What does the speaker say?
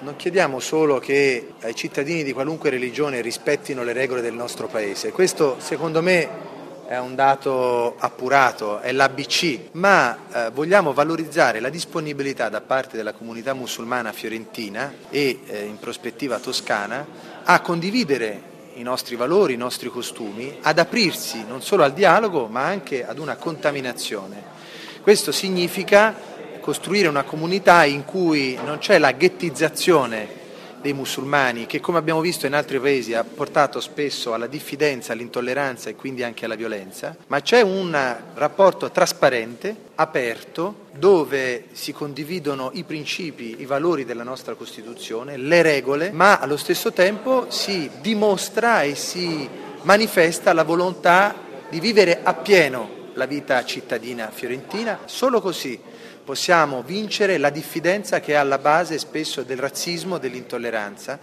Non chiediamo solo che ai cittadini di qualunque religione rispettino le regole del nostro Paese, questo secondo me è un dato appurato, è l'ABC, ma vogliamo valorizzare la disponibilità da parte della comunità musulmana fiorentina e in prospettiva toscana a condividere i nostri valori, i nostri costumi, ad aprirsi non solo al dialogo ma anche ad una contaminazione. Questo significa costruire una comunità in cui non c'è la ghettizzazione dei musulmani che, come abbiamo visto in altri paesi, ha portato spesso alla diffidenza, all'intolleranza e quindi anche alla violenza, ma c'è un rapporto trasparente, aperto, dove si condividono i principi, i valori della nostra Costituzione, le regole, ma allo stesso tempo si dimostra e si manifesta la volontà di vivere appieno la vita cittadina fiorentina. Solo così possiamo vincere la diffidenza che è alla base spesso del razzismo, dell'intolleranza.